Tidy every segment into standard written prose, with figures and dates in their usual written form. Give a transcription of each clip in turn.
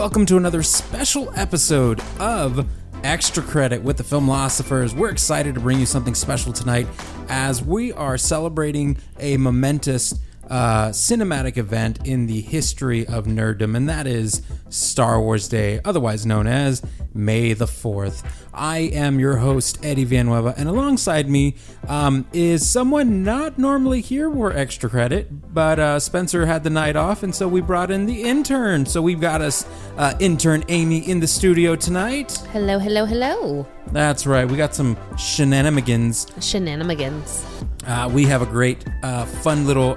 welcome to another special episode of Extra Credit with the Filmlosophers. We're excited to bring you something special tonight as we are celebrating a momentous cinematic event in the history of nerddom, and that is Star Wars Day, otherwise known as May the 4th. I am your host, Eddie Villanueva, and alongside me is someone not normally here for Extra Credit, but Spencer had the night off, and so we brought in the intern. So we've got us intern Amy in the studio tonight. Hello, hello, hello. That's right, we got some shenanigans. We have a great, fun little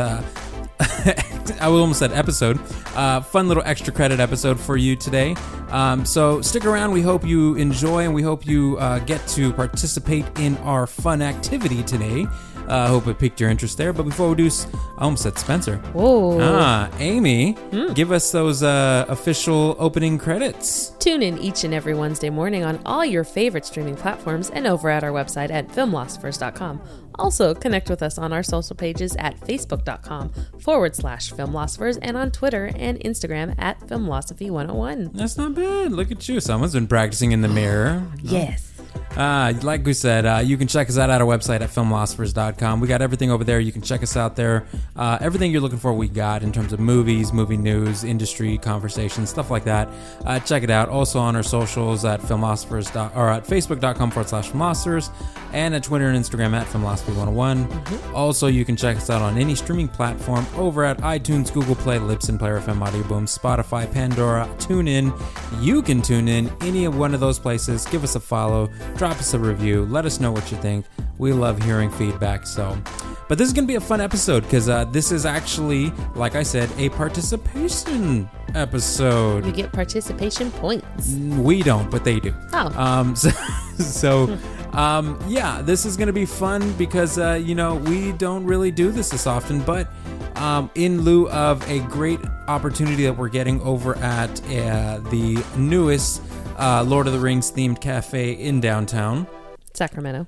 I almost said episode. Fun little Extra Credit episode for you today. So stick around. We hope you enjoy, and we hope you get to participate in our fun activity today. I hope it piqued your interest there. But before we do, I almost said Spencer. Whoa. Amy, give us those official opening credits. Tune in each and every Wednesday morning on all your favorite streaming platforms and over at our website at filmlosophers.com. Also, connect with us on our social pages at facebook.com/filmlosophers and on Twitter and Instagram at filmlosophy101. That's not bad. Look at you. Someone's been practicing in the mirror. Yes. Like we said, you can check us out at our website at filmlosophers.com. We got everything over there. You can check us out there. Everything you're looking for, we got in terms of movies, movie news, industry conversations, stuff like that. Check it out. Also on our socials at filmlosophers or at facebook.com/filmlosophers and at Twitter and Instagram at filmlosophy101. Also, you can check us out on any streaming platform over at iTunes, Google Play, Libsyn, Player FM, Audio Boom, Spotify, Pandora, TuneIn. You can tune in any one of those places. Give us a follow. Drop us a review. Let us know what you think. We love hearing feedback. But this is going to be a fun episode because this is actually, like I said, a participation episode. You get participation points. We don't, but they do. Oh. Yeah, this is going to be fun because, we don't really do this often, but in lieu of a great opportunity that we're getting over at the newest Lord of the Rings themed cafe in downtown Sacramento,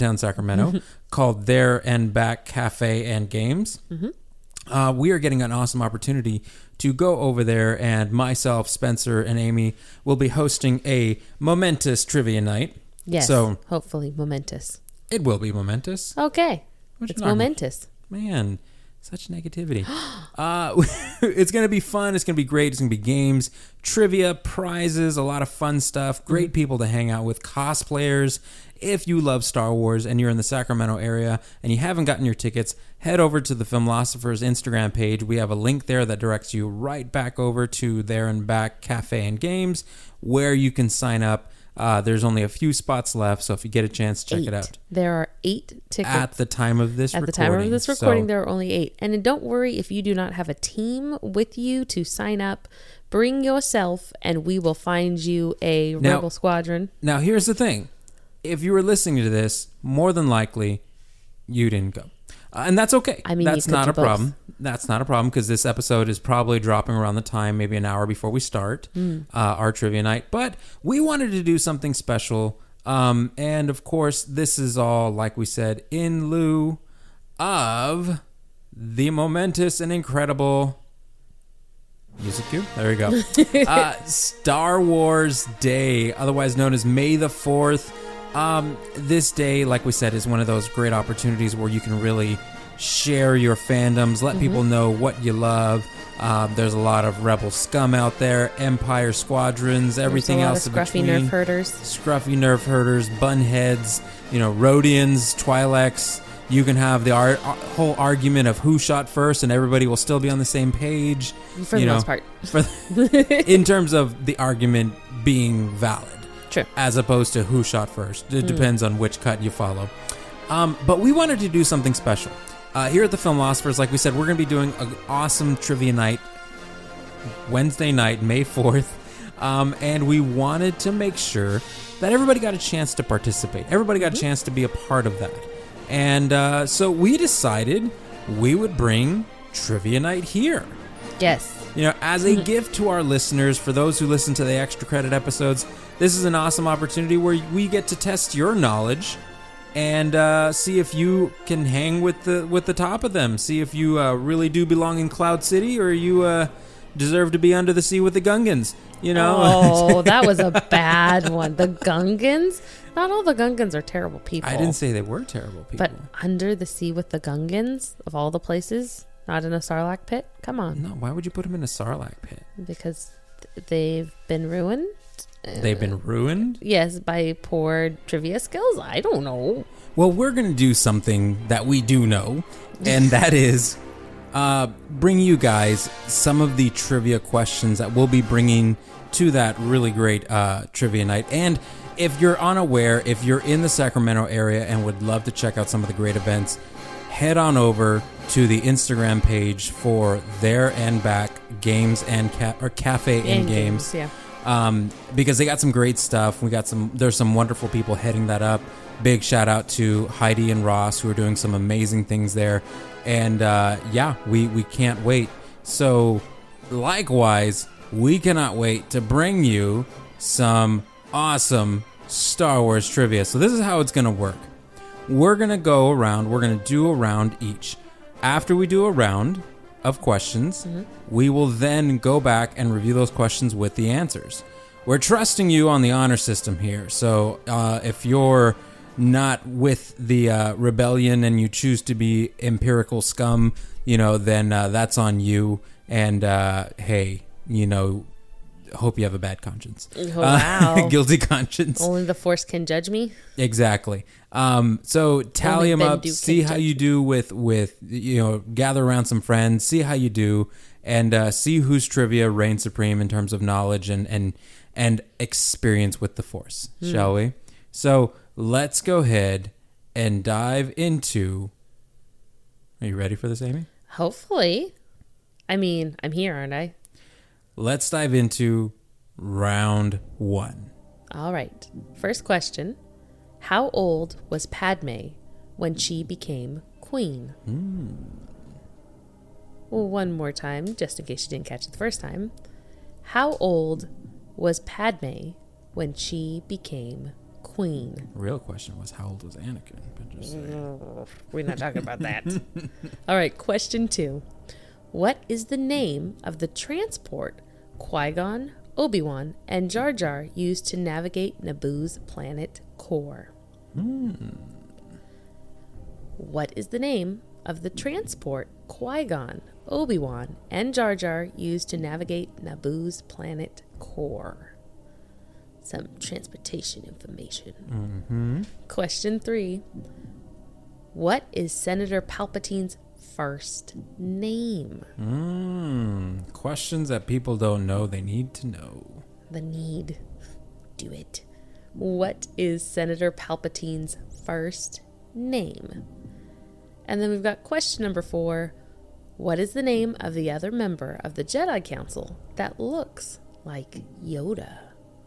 called There and Back Cafe and Games. We are getting an awesome opportunity to go over there, and myself, Spencer, and Amy will be hosting a momentous trivia night. Yes, so hopefully momentous. It will be momentous. Okay, it's momentous. Man, such negativity. It's going to be fun. It's going to be great. It's going to be games, trivia, prizes, a lot of fun stuff. Great people to hang out with, cosplayers. If you love Star Wars and you're in the Sacramento area and you haven't gotten your tickets, head over to the Filmlosophers Instagram page. We have a link there that directs you right back over to There and Back Cafe and Games where you can sign up. There's only a few spots left, so if you get a chance, check it out. There are 8 tickets. At the time of this recording. There are only 8. And don't worry if you do not have a team with you to sign up. Bring yourself, and we will find you a Rebel Squadron. Now, here's the thing. If you were listening to this, more than likely, you didn't go. And that's okay. I mean, that's not a problem. That's not a problem because this episode is probably dropping around the time, maybe an hour before we start our trivia night. But we wanted to do something special. And of course, this is all, like we said, in lieu of the momentous and incredible music cue. There we go. Star Wars Day, otherwise known as May the 4th. This day, like we said, is one of those great opportunities where you can really share your fandoms, let people know what you love. There's a lot of Rebel scum out there, Empire squadrons, everything else in between. Scruffy nerf herders, bunheads, Rhodians, Twi'leks. You can have the whole argument of who shot first, and everybody will still be on the same page. For the most part. In terms of the argument being valid. True. As opposed to who shot first. It depends on which cut you follow. But we wanted to do something special. Here at the Filmlosophers, like we said, we're going to be doing an awesome trivia night Wednesday night, May 4th. And we wanted to make sure that everybody got a chance to participate. Everybody got a chance to be a part of that. And so we decided we would bring trivia night here. Yes. As a gift to our listeners, for those who listen to the Extra Credit episodes, this is an awesome opportunity where we get to test your knowledge and see if you can hang with the top of them. See if you really do belong in Cloud City, or you deserve to be under the sea with the Gungans, you know? Oh, that was a bad one. The Gungans? Not all the Gungans are terrible people. I didn't say they were terrible people. But under the sea with the Gungans, of all the places, not in a Sarlacc pit? Come on. No, why would you put them in a Sarlacc pit? Because they've been ruined? They've been ruined? Yes, by poor trivia skills? I don't know. Well, we're going to do something that we do know, and that is bring you guys some of the trivia questions that we'll be bringing to that really great trivia night. And if you're unaware, if you're in the Sacramento area and would love to check out some of the great events, head on over to the Instagram page for There and Back Games and Cafe and Games. Yeah. Because they got some great stuff. There's some wonderful people heading that up. Big shout out to Heidi and Ross, who are doing some amazing things there. And we can't wait. So likewise, we cannot wait to bring you some awesome Star Wars trivia. So this is how it's going to work. We're going to go around. We're going to do a round each. After we do a round of questions, we will then go back and review those questions with the answers. We're trusting you on the honor system here. So if you're not with the rebellion and you choose to be empirical scum, then that's on you. And hey, hope you have a bad conscience. Oh, wow. Guilty conscience. Only the Force can judge me? Exactly. So tally them up, see how you do with gather around some friends, see how you do, and see whose trivia reigns supreme in terms of knowledge and experience with the Force, shall we? So let's go ahead and dive into... Are you ready for this, Amy? Hopefully. I mean, I'm here, aren't I? Let's dive into round 1. All right. First question. How old was Padme when she became queen? Well, one more time, just in case you didn't catch it the first time. How old was Padme when she became queen? The real question was, how old was Anakin? We're not talking about that. All right, question 2. What is the name of the transport Qui-Gon, Obi-Wan, and Jar Jar used to navigate Naboo's planet core? What is the name of the transport Qui-Gon, Obi-Wan, and Jar Jar used to navigate Naboo's planet core? Some transportation information. Question 3. What is Senator Palpatine's first name? Questions that people don't know they need to know. The need. Do it. What is Senator Palpatine's first name? And then we've got question number 4. What is the name of the other member of the Jedi Council that looks like Yoda?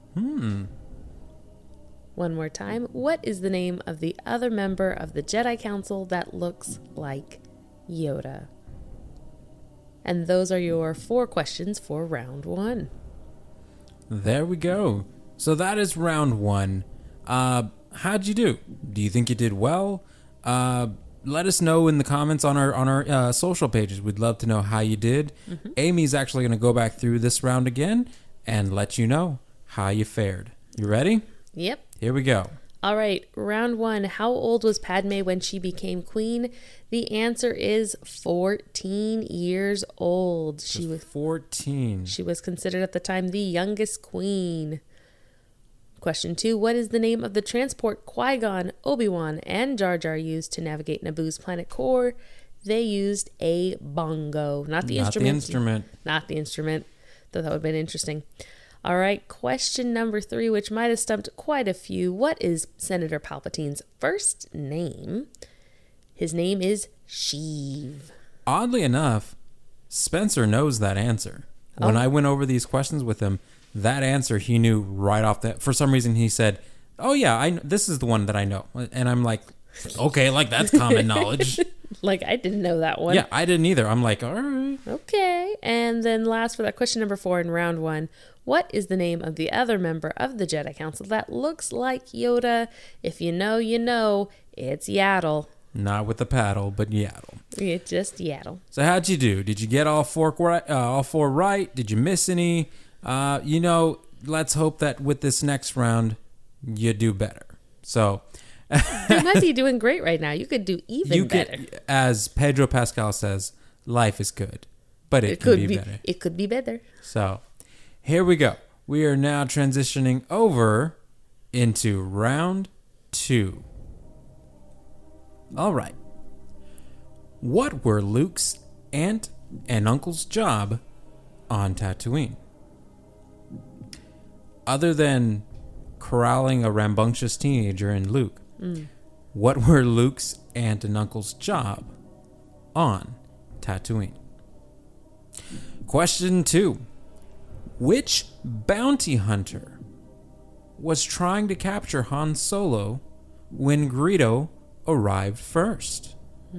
One more time. What is the name of the other member of the Jedi Council that looks like Yoda? And those are your 4 questions for round 1. There we go. So that is round 1. How'd you do? Do you think you did well? Let us know in the comments on our social pages. We'd love to know how you did. Amy's actually going to go back through this round again and let you know how you fared. You ready? Yep. Here we go. All right, round 1. How old was Padme when she became queen? The answer is 14 years old. She was 14. She was considered at the time the youngest queen. Question 2. What is the name of the transport Qui-Gon, Obi-Wan, and Jar Jar used to navigate Naboo's planet core? They used a bongo. Not the instrument. Not the instrument. Thought that would have been interesting. All right, question number 3, which might have stumped quite a few. What is Senator Palpatine's first name? His name is Sheev. Oddly enough, Spencer knows that answer. When I went over these questions with him, that answer he knew right off the... For some reason, he said, oh yeah, this is the one that I know. And I'm like, okay, like that's common knowledge. Like, I didn't know that one. Yeah, I didn't either. I'm like, all right. Okay. And then last for that, question number 4 in round 1. What is the name of the other member of the Jedi Council that looks like Yoda? If you know, you know. It's Yaddle. Not with the paddle, but yaddle. It's just yaddle. So how'd you do? Did you get all four right? Did you miss any? Let's hope that with this next round, you do better. So You might be doing great right now. You could do even better. As Pedro Pascal says, life is good, but it could be better. It could be better. So here we go. We are now transitioning over into round 2. All right. What were Luke's aunt and uncle's job on Tatooine? Other than corralling a rambunctious teenager in Luke, what were Luke's aunt and uncle's job on Tatooine? Question 2. Which bounty hunter was trying to capture Han Solo when Greedo arrived first?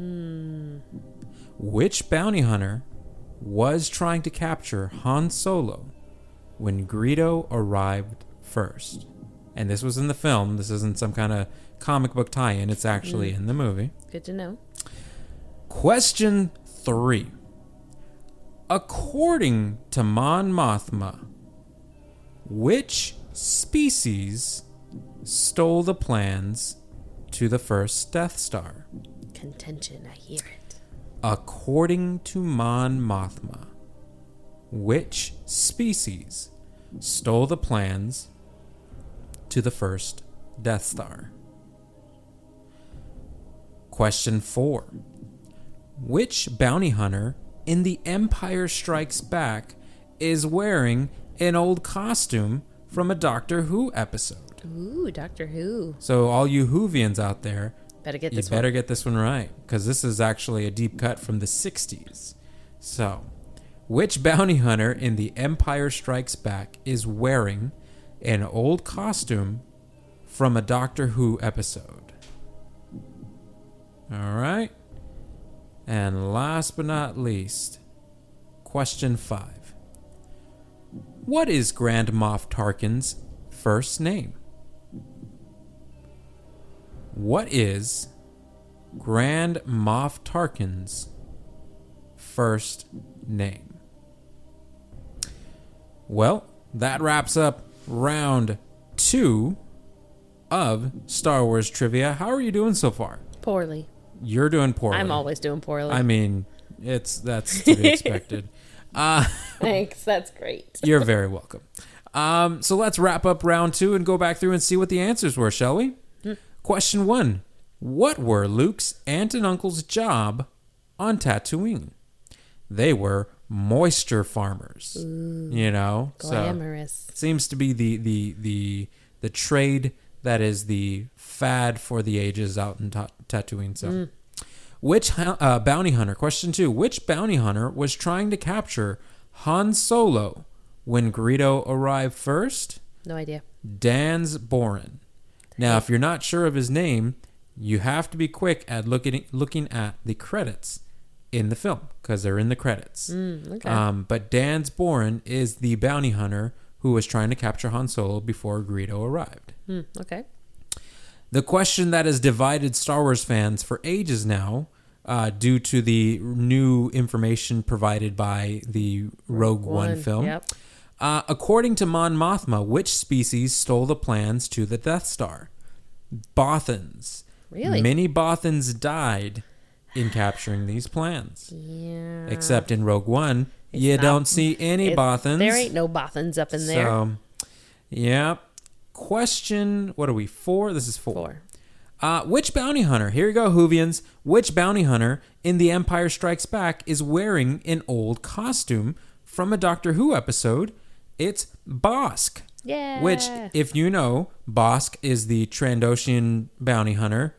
Which bounty hunter was trying to capture Han Solo when Greedo arrived first? And this was in the film. This isn't some kind of comic book tie-in. It's actually in the movie. Good to know. Question 3. According to Mon Mothma, which species stole the plans to the first Death Star? Contention, I hear it. According to Mon Mothma, which species stole the plans to the first Death Star? Question 4. Which bounty hunter in The Empire Strikes Back is wearing an old costume from a Doctor Who episode? Ooh, Doctor Who. So all you Whovians out there, Better get you this better one. get this one right, because this is actually a deep cut from the 60s. So, which bounty hunter in The Empire Strikes Back is wearing an old costume from a Doctor Who episode? All right. And last but not least, question 5. What is Grand Moff Tarkin's first name? What is Grand Moff Tarkin's first name? Well, that wraps up round 2 of Star Wars Trivia. How are you doing so far? Poorly. You're doing poorly. I'm always doing poorly. I mean, that's to be expected. Thanks. That's great. You're very welcome. So let's wrap up round 2 and go back through and see what the answers were, shall we? Question 1. What were Luke's aunt and uncle's job on Tatooine? They were moisture farmers. Ooh, So glamorous. seems to be the trade that is the fad for the ages out in Tatooine. So, which bounty hunter? Question 2. Which bounty hunter was trying to capture Han Solo when Greedo arrived first? No idea. Dans Boren. Now, if you're not sure of his name, you have to be quick at looking at the credits in the film, because they're in the credits. Okay. But Dans Boren is the bounty hunter who was trying to capture Han Solo before Greedo arrived. Okay. The question that has divided Star Wars fans for ages now, due to the new information provided by the Rogue One film. Yep. According to Mon Mothma, which species stole the plans to the Death Star? Bothans. Really? Many Bothans died in capturing these plans. Yeah. Except in Rogue One, you not- don't see any Bothans. There ain't no Bothans up in there. So, yeah. Question, what are we, 4? This is 4. 4. Which bounty hunter, here you go, Whovians, which bounty hunter in The Empire Strikes Back is wearing an old costume from a Doctor Who episode? It's Bosk. Yeah. Which, if you know, Bosk is the Trandoshan bounty hunter,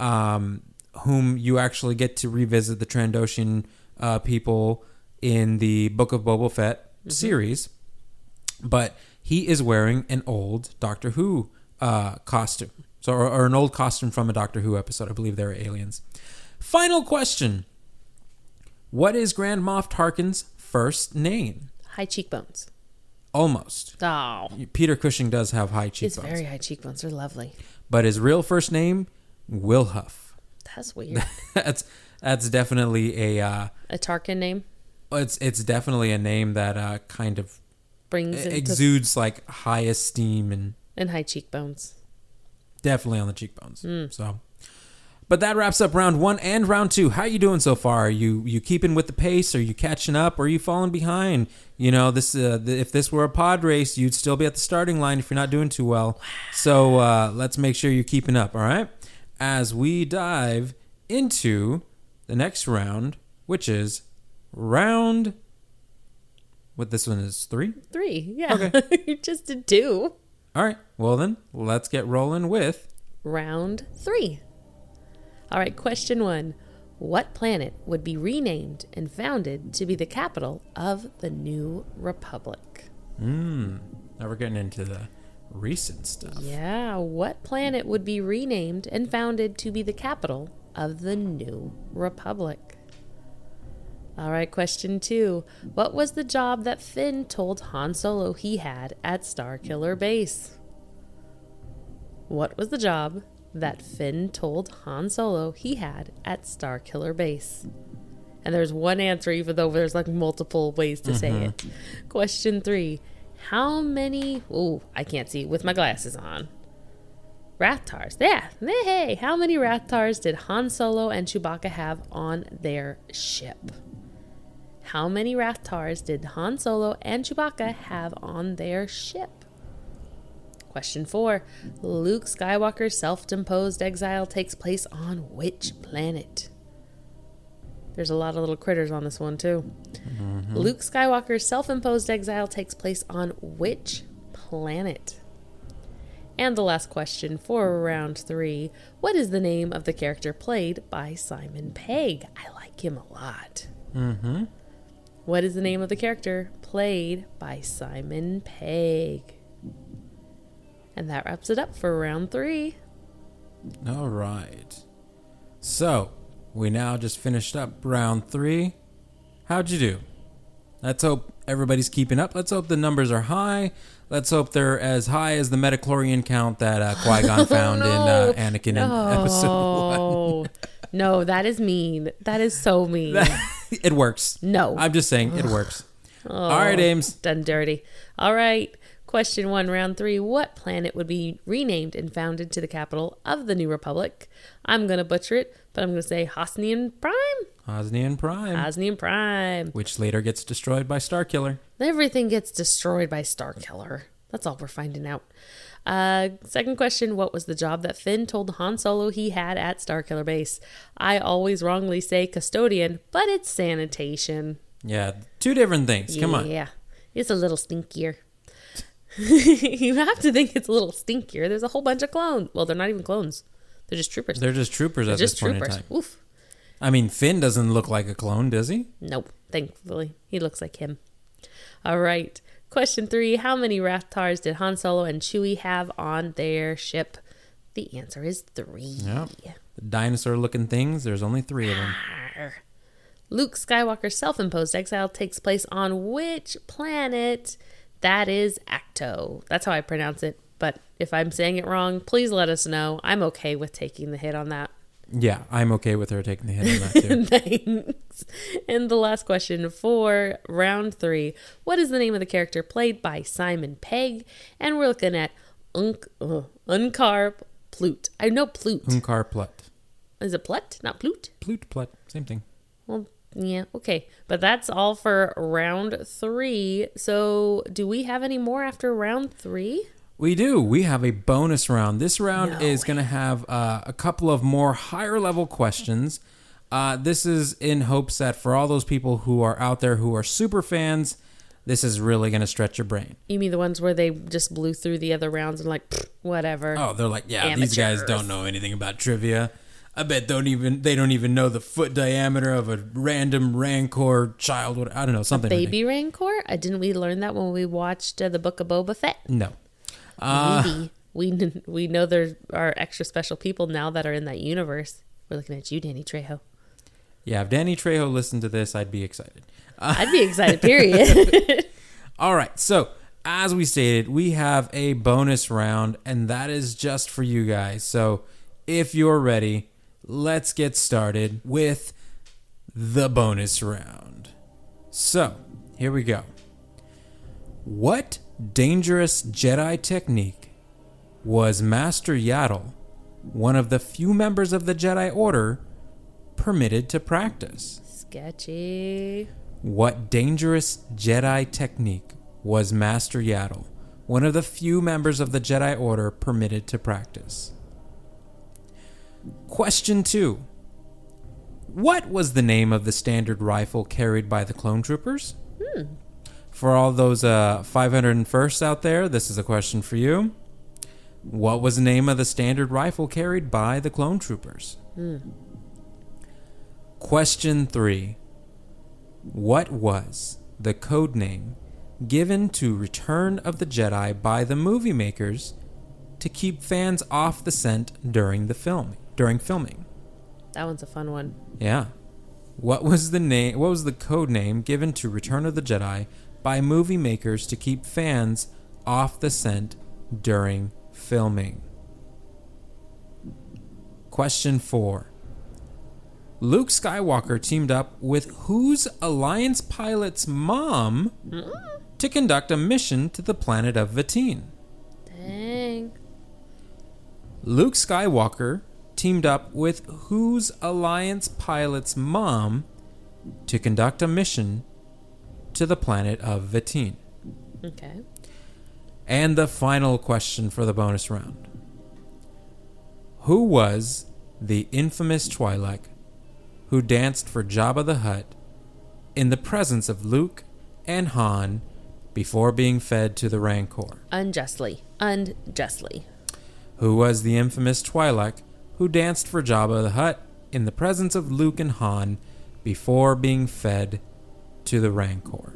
whom you actually get to revisit the Trandoshan people in the Book of Boba Fett series. But he is wearing an old Doctor Who costume. So, or an old costume from a Doctor Who episode. I believe they're aliens. Final question. What is Grand Moff Tarkin's first name? High cheekbones. Almost. Oh. Peter Cushing does have high It's cheekbones. very high cheekbones. They're lovely. But his real first name, Wilhuff. That's weird. that's definitely a Tarkin name it's definitely a name that kind of brings exudes like high esteem and high cheekbones. Definitely on the cheekbones. So, but that wraps up round 1 and round 2. How you doing so far? Are you keeping with the pace? Are you catching up? Or are you falling behind? You know, this if this were a pod race, you'd still be at the starting line if you're not doing too well. So let's make sure you're keeping up. All right, as we dive into the next round, which is round. What this one is 3? 3, yeah. Okay. You just did 2. All right. Well then, let's get rolling with round 3. All right, question 1. What planet would be renamed and founded to be the capital of the New Republic? Now we're getting into the recent stuff. Yeah, what planet would be renamed and founded to be the capital of the New Republic? All right, question 2. What was the job that Finn told Han Solo he had at Starkiller Base? What was the job that Finn told Han Solo he had at Starkiller Base? And there's one answer, even though there's like multiple ways to say it. Question 3. How many... Ooh, I can't see with my glasses on. Rathtars. Yeah. Hey, how many Rathtars did Han Solo and Chewbacca have on their ship? How many Rathtars did Han Solo and Chewbacca have on their ship? Question 4. Luke Skywalker's self-imposed exile takes place on which planet? There's a lot of little critters on this one, too. Luke Skywalker's self-imposed exile takes place on which planet? And the last question for round 3. What is the name of the character played by Simon Pegg? I like him a lot. What is the name of the character played by Simon Pegg? And that wraps it up for round 3. All right. So, we now just finished up round 3. How'd you do? Let's hope everybody's keeping up. Let's hope the numbers are high. Let's hope they're as high as the metachlorian count that Qui-Gon found in Anakin in episode 1. No, that is mean. That is so mean. It works. No. I'm just saying it works. All right, Ames. Done dirty. All right. Question 1, round 3. What planet would be renamed and founded to the capital of the New Republic? I'm going to butcher it, but I'm going to say Hosnian Prime? Hosnian Prime. Hosnian Prime. Which later gets destroyed by Starkiller. Everything gets destroyed by Starkiller. That's all we're finding out. Second question, what was the job that Finn told Han Solo he had at Starkiller Base? I always wrongly say custodian, but it's sanitation. Yeah, 2 different things. Come on. Yeah, it's a little stinkier. You have to think it's a little stinkier. There's a whole bunch of clones. Well, they're not even clones. They're just troopers. They're just troopers at this point in time. Oof. I mean, Finn doesn't look like a clone, does he? Nope, thankfully. He looks like him. All right. Question 3. How many Rathtars did Han Solo and Chewie have on their ship? The answer is 3. Yep. The dinosaur-looking things, there's only 3 of them. Luke Skywalker's self-imposed exile takes place on which planet? That is Acto. That's how I pronounce it. But if I'm saying it wrong, please let us know. I'm okay with taking the hit on that. Yeah, I'm okay with her taking the hit on that too. Thanks. And the last question for round 3. What is the name of the character played by Simon Pegg? And we're looking at Unkar Plut. I know Plut. Unkar Plut. Is it Plut, not Plut? Plut. Same thing. Well, yeah, okay. But that's all for round 3. So do we have any more after round 3? We do. We have a bonus round. This round is going to have a couple of more higher level questions. This is in hopes that for all those people who are out there who are super fans, this is really going to stretch your brain. You mean the ones where they just blew through the other rounds and like, whatever. Oh, they're like, yeah, Amateurs. These guys don't know anything about trivia. I bet they don't even know the foot diameter of a random Rancor child. I don't know, something. Baby Rancor? Didn't we learn that when we watched the Book of Boba Fett? No. Maybe. We know there are extra special people now that are in that universe. We're looking at you, Danny Trejo. Yeah, if Danny Trejo listened to this, I'd be excited. I'd be excited, period. All right, so as we stated, we have a bonus round, and that is just for you guys. So if you're ready, let's get started with the bonus round. So, here we go. What dangerous Jedi technique was Master Yaddle, one of the few members of the Jedi Order, permitted to practice? Sketchy. What dangerous Jedi technique was Master Yaddle, one of the few members of the Jedi Order, permitted to practice? Question 2. What was the name of the standard rifle carried by the clone troopers? For all those 501st out there, this is a question for you. What was the name of the standard rifle carried by the clone troopers? Question 3. What was the code name given to Return of the Jedi by the movie makers to keep fans off the scent during filming? That one's a fun one. Yeah. What was the code name given to Return of the Jedi by movie makers to keep fans off the scent during filming? Question 4. Luke Skywalker teamed up with whose Alliance pilot's mom to conduct a mission to the planet of Vatine? Dang. Luke Skywalker teamed up with whose Alliance pilot's mom to conduct a mission to the planet of Vatine? Okay. And the final question for the bonus round. Who was the infamous Twi'lek who danced for Jabba the Hutt in the presence of Luke and Han before being fed to the Rancor? Unjustly. Who was the infamous Twi'lek who danced for Jabba the Hutt in the presence of Luke and Han before being fed to the Rancor?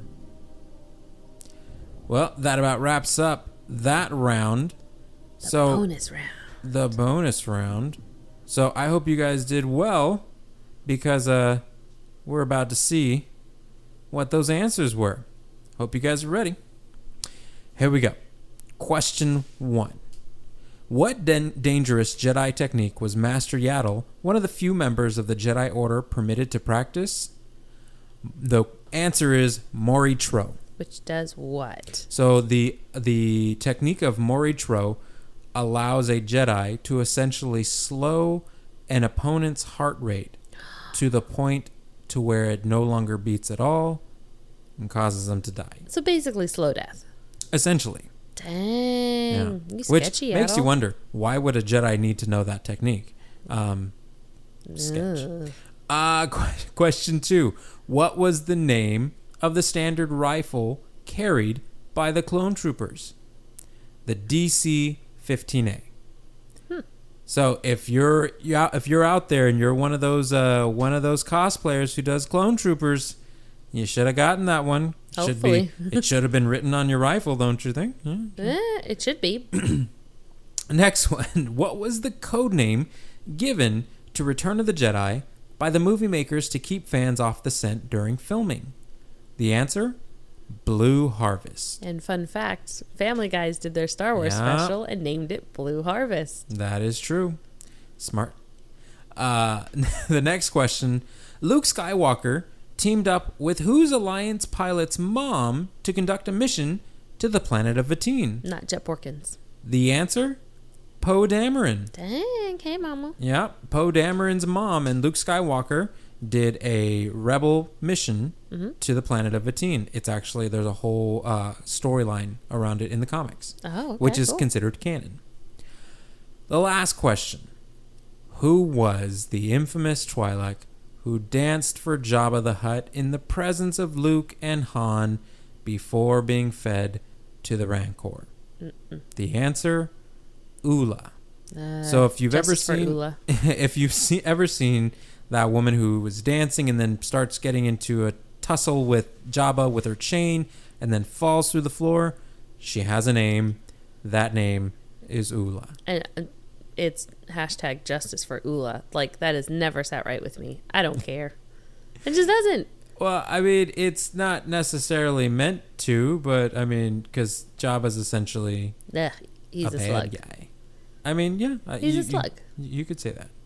Well, that about wraps up that round. Bonus round. The bonus round. So I hope you guys did well, because we're about to see what those answers were. Hope you guys are ready. Here we go. Question 1. What dangerous Jedi technique was Master Yaddle, one of the few members of the Jedi Order, permitted to practice? The answer is Mori Tro. Which does what? So the technique of Mori Tro allows a Jedi to essentially slow an opponent's heart rate to the point to where it no longer beats at all and causes them to die. So basically slow death. Essentially. Dang. Yeah. You Which sketchy, makes Yaddle. you wonder, why would a Jedi need to know that technique? Sketch. Question 2. What was the name of the standard rifle carried by the clone troopers? The DC-15A. So if you're out there and you're one of those cosplayers who does clone troopers, you should have gotten that one. Hopefully. It should have been written on your rifle, don't you think? Yeah. It should be. Next one. What was the code name given to Return of the Jedi by the movie makers to keep fans off the scent during filming? The answer? Blue Harvest. And fun fact, Family Guys did their Star Wars special and named it Blue Harvest. That is true. Smart. The next question. Luke Skywalker teamed up with whose Alliance pilot's mom to conduct a mission to the planet of Vatine? Not Jet Porkins. The answer? Poe Dameron. Dang, hey mama. Yeah, Poe Dameron's mom and Luke Skywalker did a rebel mission to the planet of Vatine. It's actually, there's a whole storyline around it in the comics, which is considered canon. The last question. Who was the infamous Twi'lek who danced for Jabba the Hutt in the presence of Luke and Han before being fed to the Rancor? The answer, Oola. So if you've ever seen, ever seen that woman who was dancing and then starts getting into a tussle with Jabba with her chain and then falls through the floor, she has a name. That name is Oola. And it's hashtag justice for Oola. Like, that has never sat right with me. I don't care. It just doesn't. Well, I mean, it's not necessarily meant to, but I mean, because Jabba's essentially He's a bad slug. guy. I mean, yeah. He's a slug. You could say that.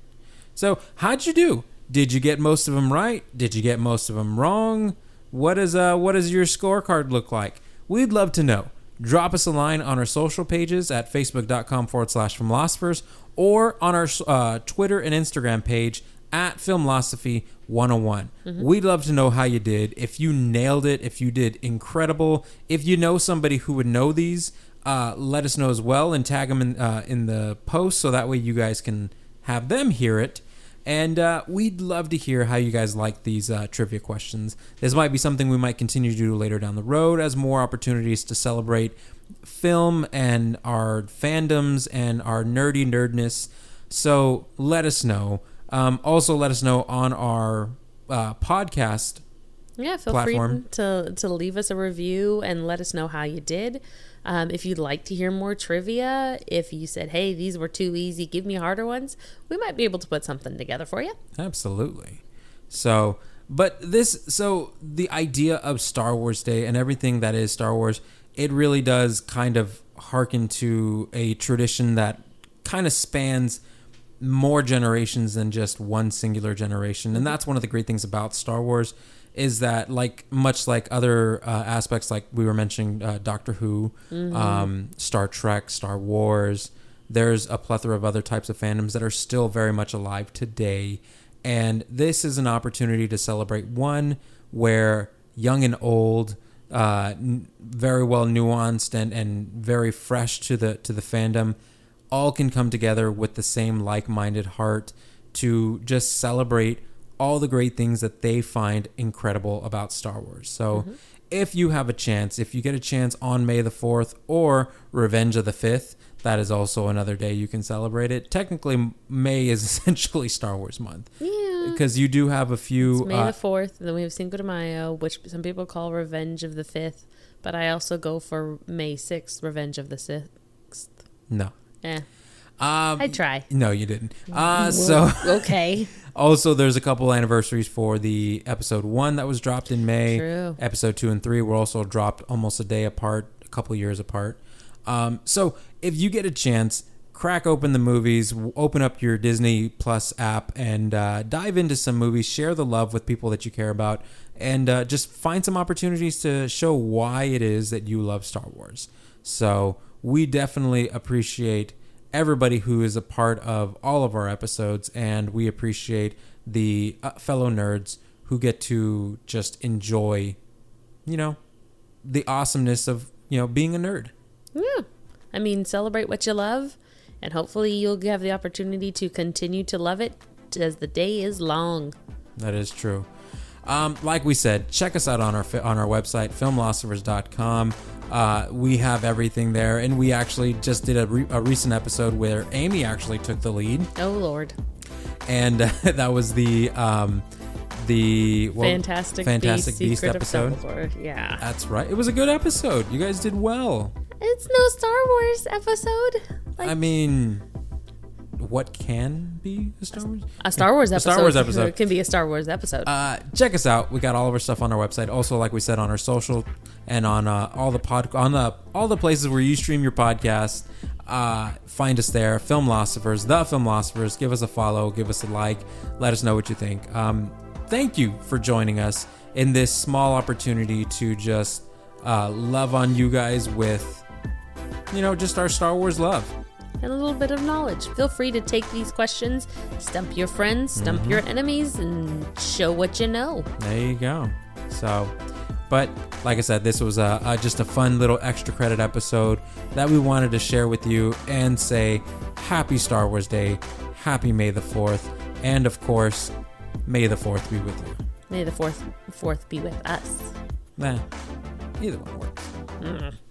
So how'd you do? Did you get most of them right? Did you get most of them wrong? What does your scorecard look like? We'd love to know. Drop us a line on our social pages at facebook.com/filmlosophers or on our Twitter and Instagram page at Filmlosophy101. We'd love to know how you did. If you nailed it, if you did incredible, if you know somebody who would know these, let us know as well and tag them in the post so that way you guys can have them hear it. And we'd love to hear how you guys like these trivia questions. This might be something we might continue to do later down the road as more opportunities to celebrate film and our fandoms and our nerdness. So let us know. Also, let us know on our podcast feel platform. free to leave us a review and let us know how you did. If you'd like to hear more trivia, if you said, hey, these were too easy, give me harder ones, we might be able to put something together for you. Absolutely. So the idea of Star Wars Day and everything that is Star Wars, it really does kind of harken to a tradition that kind of spans more generations than just one singular generation. And that's one of the great things about Star Wars is that, much like other aspects, like we were mentioning Doctor Who, Star Trek, Star Wars, there's a plethora of other types of fandoms that are still very much alive today. And this is an opportunity to celebrate one where young and old, very well nuanced and very fresh to the fandom, all can come together with the same like-minded heart to just celebrate all the great things that they find incredible about Star Wars. So if you have a chance, if you get a chance on May the 4th or Revenge of the 5th, that is also another day you can celebrate it. Technically, May is essentially Star Wars month. Yeah. Because you do have a few... It's May the 4th, then we have Cinco de Mayo, which some people call Revenge of the 5th, but I also go for May 6th, Revenge of the 6th. No. I try. No, you didn't. So okay. Also, there's a couple anniversaries for the episode 1 that was dropped in May. True. Episode 2 and 3 were also dropped almost a day apart, a couple years apart. So if you get a chance, crack open the movies, open up your Disney Plus app, and dive into some movies. Share the love with people that you care about, and just find some opportunities to show why it is that you love Star Wars. So we definitely appreciate everybody who is a part of all of our episodes, and we appreciate the fellow nerds who get to just enjoy, the awesomeness of, being a nerd. Yeah. I mean, celebrate what you love, and hopefully you'll have the opportunity to continue to love it as the day is long. That is true. Like we said, check us out on our website, filmlosophers.com. We have everything there, and we actually just did a recent episode where Amy actually took the lead. Oh Lord! And that was the Fantastic Beast episode. Yeah, that's right. It was a good episode. You guys did well. It's no Star Wars episode. I mean, what can be a Star Wars? A Star Wars episode. A Star Wars episode. It can be a Star Wars episode. Check us out. We got all of our stuff on our website. Also, like we said, on our social and on all the places where you stream your podcast. Find us there. Filmlosophers, the Filmlosophers. Give us a follow. Give us a like. Let us know what you think. Thank you for joining us in this small opportunity to just love on you guys with, just our Star Wars love. And a little bit of knowledge. Feel free to take these questions, stump your friends, stump your enemies, and show what you know. There you go. So, but like I said, this was just a fun little extra credit episode that we wanted to share with you and say Happy Star Wars Day, Happy May the 4th, and of course, May the 4th be with you. May the 4th be with us. Nah, either one works.